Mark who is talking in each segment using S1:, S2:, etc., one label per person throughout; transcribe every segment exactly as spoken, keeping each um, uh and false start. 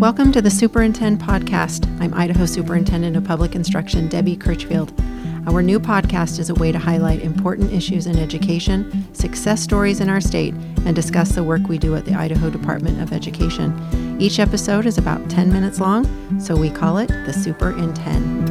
S1: Welcome to the Superintend Podcast. I'm Idaho Superintendent of Public Instruction, Debbie Critchfield. Our new podcast is a way to highlight important issues in education, success stories in our state, and discuss the work we do at the Idaho Department of Education. Each episode is about ten minutes long, so we call it the Superintend.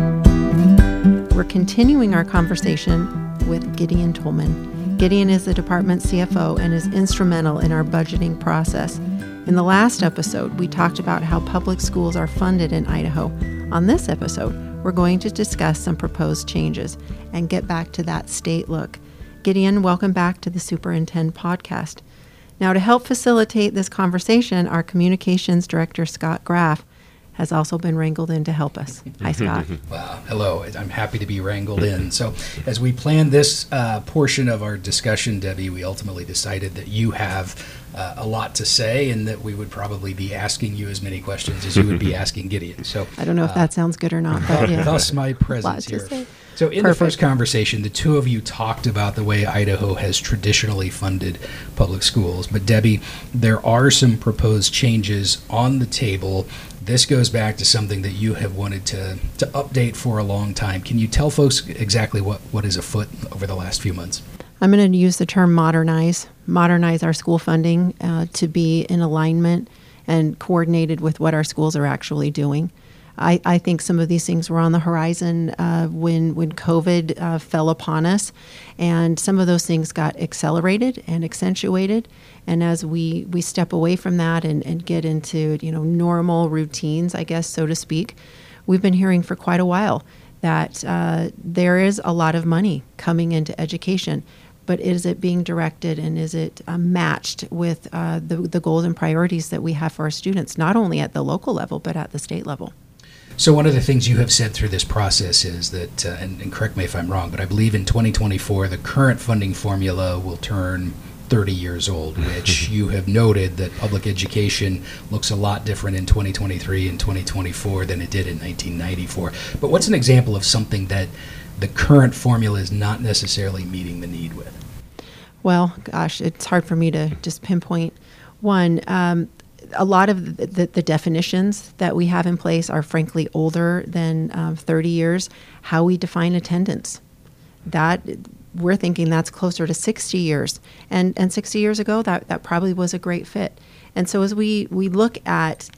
S1: We're continuing our conversation with Gideon Tolman. Gideon is the department C F O and is instrumental in our budgeting process. In the last episode, we talked about how public schools are funded in Idaho. On this episode, we're going to discuss some proposed changes and get back to that state look. Gideon, welcome back to the Superintend Podcast. Now, to help facilitate this conversation, our communications director, Scott Graff, has also been wrangled in to help us. Hi, Scott.
S2: Well, hello. I'm happy to be wrangled in. So as we planned this uh, portion of our discussion, Debbie, we ultimately decided that you have uh, a lot to say and that we would probably be asking you as many questions as you would be asking Gideon. So
S1: I don't know if uh, that sounds good or not, but yeah.
S2: Thus my presence here. So in Perfect. the first conversation, the two of you talked about the way Idaho has traditionally funded public schools. But Debbie, there are some proposed changes on the table. This goes back to something that you have wanted to, to update for a long time. Can you tell folks exactly what, what is afoot over the last few months?
S1: I'm going to use the term modernize, modernize our school funding uh, to be in alignment and coordinated with what our schools are actually doing. I, I think some of these things were on the horizon uh, when when COVID uh, fell upon us, and some of those things got accelerated and accentuated. And as we, we step away from that and, and get into you know normal routines, I guess, so to speak, we've been hearing for quite a while that uh, there is a lot of money coming into education. But is it being directed and is it uh, matched with uh, the, the goals and priorities that we have for our students, not only at the local level, but at the state level?
S2: So one of the things you have said through this process is that, uh, and, and correct me if I'm wrong, but I believe in twenty twenty-four, the current funding formula will turn thirty years old, which you have noted that public education looks a lot different in twenty twenty-three and twenty twenty-four than it did in nineteen ninety-four. But what's an example of something that the current formula is not necessarily meeting the need with?
S1: Well, gosh, it's hard for me to just pinpoint one. Um, a lot of the, the, the definitions that we have in place are frankly older than um, thirty years. How we define attendance, that we're thinking that's closer to sixty years. And and sixty years ago, that, that probably was a great fit. And so as we, we look at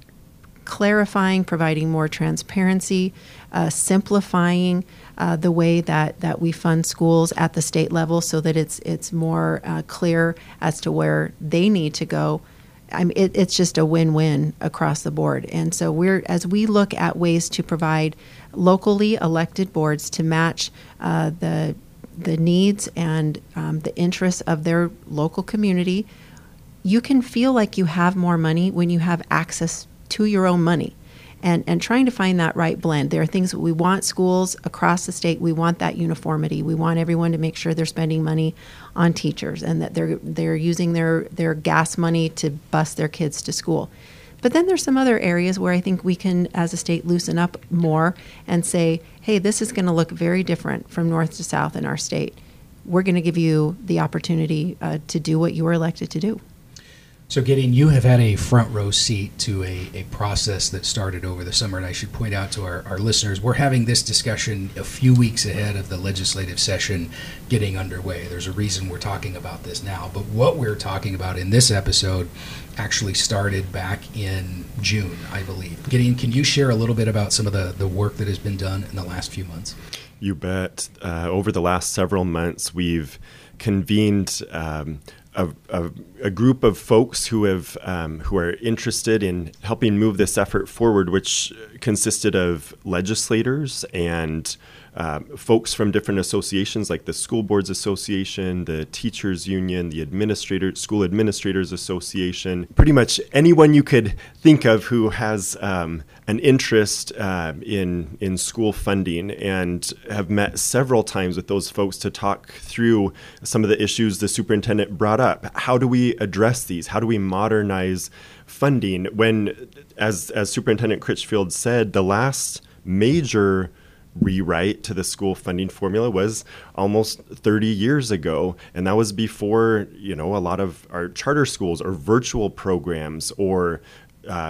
S1: clarifying, providing more transparency, uh, simplifying uh, the way that, that we fund schools at the state level so that it's it's more uh, clear as to where they need to go, I mean, it, it's just a win-win across the board. And so we're as we look at ways to provide locally elected boards to match uh, the the needs and um, the interests of their local community, you can feel like you have more money when you have access to your own money. And and trying to find that right blend. There are things that we want schools across the state. We want that uniformity. We want everyone to make sure they're spending money on teachers and that they're they're using their, their gas money to bus their kids to school. But then there's some other areas where I think we can, as a state, loosen up more and say, hey, this is going to look very different from north to south in our state. We're going to give you the opportunity uh, to do what you were elected to do.
S2: So Gideon, you have had a front row seat to a, a process that started over the summer, and I should point out to our, our listeners, we're having this discussion a few weeks ahead of the legislative session getting underway. There's a reason we're talking about this now, but what we're talking about in this episode actually started back in June, I believe. Gideon, can you share a little bit about some of the, the work that has been done in the last few months?
S3: You bet. Uh, over the last several months, we've convened um, A, a, a group of folks who have um, who are interested in helping move this effort forward, which consisted of legislators and um, folks from different associations like the School Boards Association, the Teachers Union, the Administrator School Administrators Association, pretty much anyone you could think of who has um, an interest uh, in in school funding, and have met several times with those folks to talk through some of the issues the superintendent brought up. How do we address these? How do we modernize funding? When, as as Superintendent Critchfield said, the last major rewrite to the school funding formula was almost thirty years ago, and that was before, you know, a lot of our charter schools or virtual programs or um,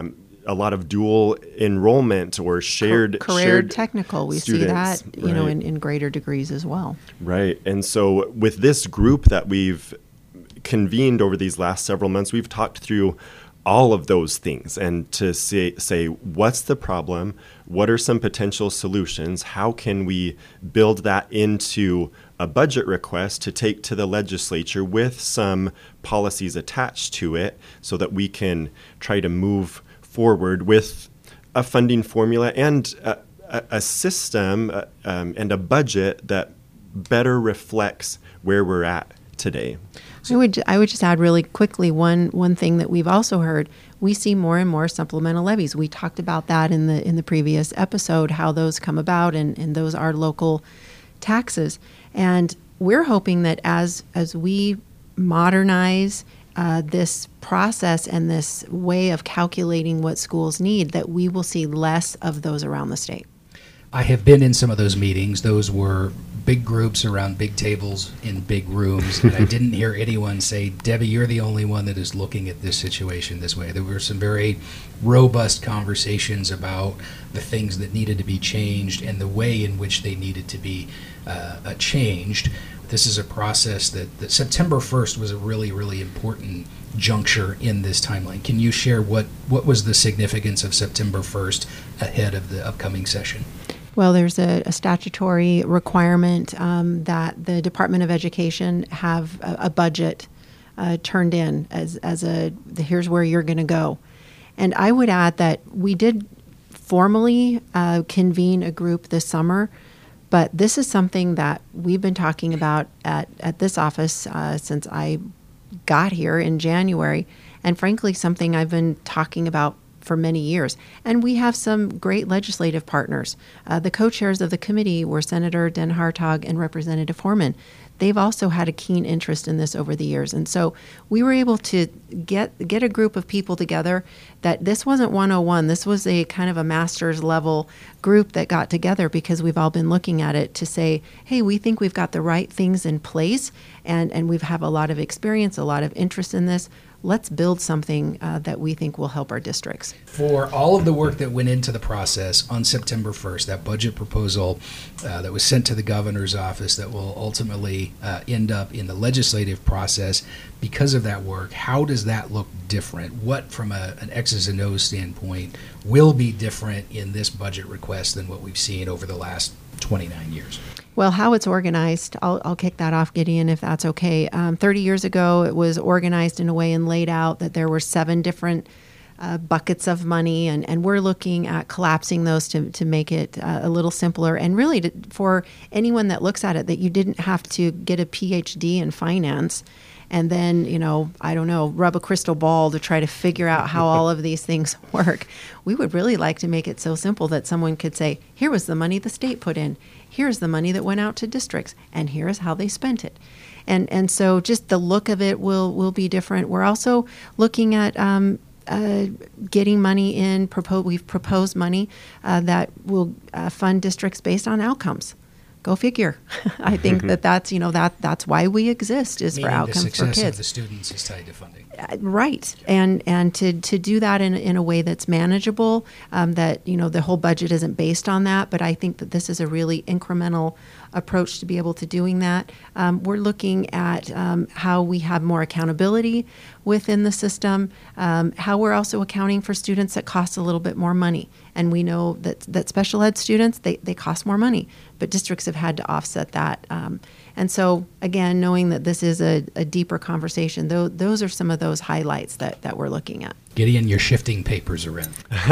S3: a lot of dual enrollment or shared
S1: career
S3: shared
S1: technical. We
S3: students,
S1: see that, you know,
S3: right.
S1: in, in greater degrees as well.
S3: Right. And so with this group that we've convened over these last several months, we've talked through all of those things and to say, say, what's the problem? What are some potential solutions? How can we build that into a budget request to take to the legislature with some policies attached to it so that we can try to move forward with a funding formula and a, a, a system uh, um, and a budget that better reflects where we're at today.
S1: I would I would just add really quickly one one thing that we've also heard. We see more and more supplemental levies. We talked about that in the in the previous episode, how those come about, and, and those are local taxes. And we're hoping that as as we modernize uh, this process and this way of calculating what schools need, that we will see less of those around the state.
S2: I have been in some of those meetings. Those were big groups around big tables in big rooms, and I didn't hear anyone say, Debbie, you're the only one that is looking at this situation this way. There were some very robust conversations about the things that needed to be changed and the way in which they needed to be uh, changed. This is a process that, that September first was a really, really important juncture in this timeline. Can you share what, what was the significance of September first ahead of the upcoming session?
S1: Well, there's a, a statutory requirement um, that the Department of Education have a, a budget uh, turned in as, as a, the, here's where you're going to go. And I would add that we did formally uh, convene a group this summer, but this is something that we've been talking about at, at this office uh, since I got here in January, and frankly, something I've been talking about for many years. And we have some great legislative partners. Uh, the co-chairs of the committee were Senator Den Hartog and Representative Horman. They've also had a keen interest in this over the years. And so we were able to get get a group of people together that this wasn't one oh one. This was a kind of a master's level group that got together because we've all been looking at it to say, hey, we think we've got the right things in place and, and we have a lot of experience, a lot of interest in this. Let's build something uh, that we think will help our districts.
S2: For all of the work that went into the process on September first, that budget proposal uh, that was sent to the governor's office that will ultimately uh, end up in the legislative process, because of that work, how does that look different? What, from a, an X's and O's standpoint, will be different in this budget request than what we've seen over the last twenty-nine years?
S1: Well, how it's organized, I'll, I'll kick that off, Gideon, if that's okay. Um, thirty years ago, it was organized in a way and laid out that there were seven different uh, buckets of money, and, and we're looking at collapsing those to, to make it uh, a little simpler. And really, to, for anyone that looks at it, that you didn't have to get a P H D in finance and then, you know, I don't know, rub a crystal ball to try to figure out how all of these things work. We would really like to make it so simple that someone could say, here was the money the state put in. Here's the money that went out to districts, and here is how they spent it. And and so just the look of it will will be different. We're also looking at um, uh, getting money in. Propose, we've proposed money uh, that will uh, fund districts based on outcomes. Go figure. I think that that's, you know, that that's why we exist, is
S2: Meaning
S1: for outcomes
S2: the
S1: for
S2: success
S1: kids.
S2: of the students is tied to funding.
S1: Uh, Right, and and to, to do that in in a way that's manageable, um, that, you know, the whole budget isn't based on that, but I think that this is a really incremental approach to be able to doing that. Um, we're looking at um, how we have more accountability within the system, um, how we're also accounting for students that cost a little bit more money. And we know that, that special ed students, they, they cost more money, but districts have had to offset that. Um, and so, again, knowing that this is a, a deeper conversation, though, those are some of those highlights that, that we're looking at.
S2: Gideon, you're shifting papers around.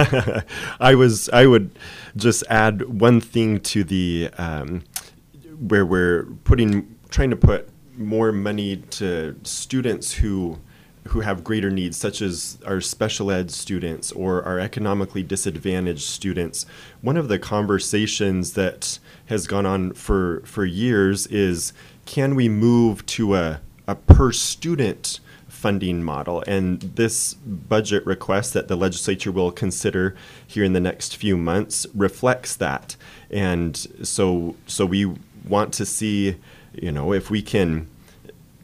S3: I was. I would just add one thing to the um, where we're putting, trying to put more money to students who who have greater needs, such as our special ed students or our economically disadvantaged students. One of the conversations that has gone on for, for years is, can we move to a, a per student funding model? And this budget request that the legislature will consider here in the next few months reflects that. And so, so we want to see, you know, if we can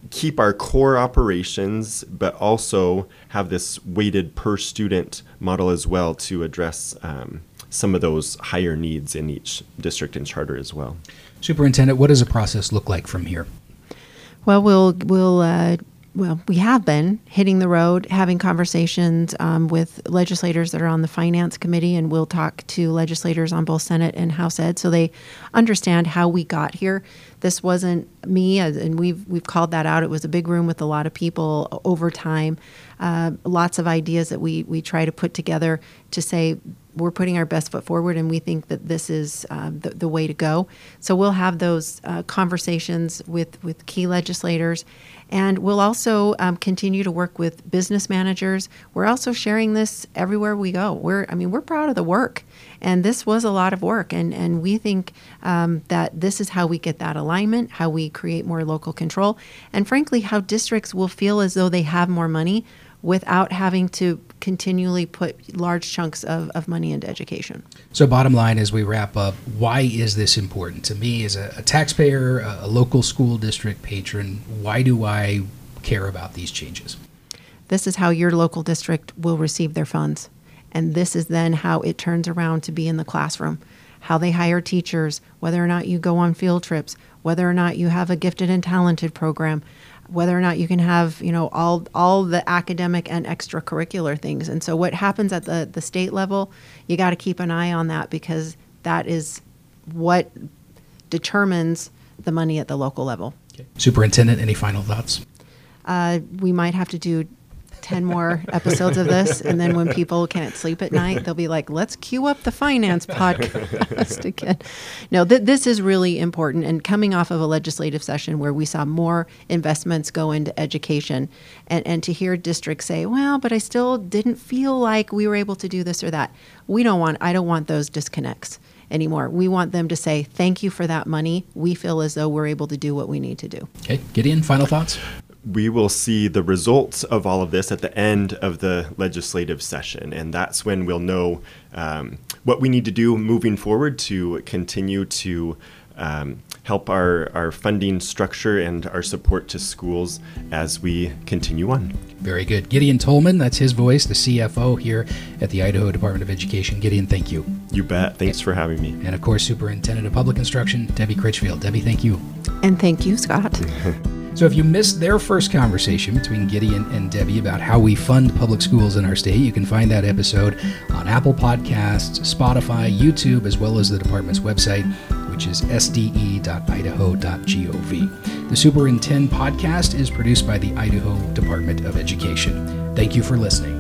S3: keep our core operations, but also have this weighted per student model as well to address um, some of those higher needs in each district and charter as well.
S2: Superintendent, what does the process look like from here?
S1: Well, we'll we'll uh, well we have been hitting the road, having conversations um, with legislators that are on the finance committee, and we'll talk to legislators on both Senate and House Ed, so they understand how we got here. This wasn't me, and we've we've called that out. It was a big room with a lot of people over time, uh, lots of ideas that we we try to put together to say we're putting our best foot forward, and we think that this is uh, the, the way to go. So we'll have those uh, conversations with, with key legislators, and we'll also um, continue to work with business managers. We're also sharing this everywhere we go. We're, I mean, we're proud of the work, and this was a lot of work, and, and we think um, that this is how we get that alignment, how we create more local control, and frankly, how districts will feel as though they have more money without having to continually put large chunks of, of money into education.
S2: So bottom line, as we wrap up, why is this important? To me, as a, a taxpayer, a, a local school district patron, why do I care about these changes?
S1: This is how your local district will receive their funds. And this is then how it turns around to be in the classroom, how they hire teachers, whether or not you go on field trips, whether or not you have a gifted and talented program, whether or not you can have, you know, all all the academic and extracurricular things. And so what happens at the, the state level, you got to keep an eye on that, because that is what determines the money at the local level.
S2: Okay. Superintendent, any final thoughts?
S1: Uh, we might have to do ten more episodes of this, and then when people can't sleep at night, they'll be like, let's queue up the finance podcast again. No, th- this is really important, and coming off of a legislative session where we saw more investments go into education, and, and to hear districts say, well, but I still didn't feel like we were able to do this or that. We don't want, I don't want those disconnects anymore. We want them to say, thank you for that money. We feel as though we're able to do what we need to do.
S2: Okay, Gideon, final thoughts?
S3: We will see the results of all of this at the end of the legislative session, and that's when we'll know um, what we need to do moving forward to continue to um, help our, our funding structure and our support to schools as we continue on.
S2: Very good. Gideon Tolman, that's his voice, the C F O here at the Idaho Department of Education. Gideon, thank you.
S3: You bet. Thanks for having me.
S2: And of course, Superintendent of Public Instruction, Debbie Critchfield. Debbie, thank you.
S1: And thank you, Scott.
S2: So if you missed their first conversation between Gideon and Debbie about how we fund public schools in our state, you can find that episode on Apple Podcasts, Spotify, YouTube, as well as the department's website, which is s d e dot idaho dot gov. The Superintend podcast is produced by the Idaho Department of Education. Thank you for listening.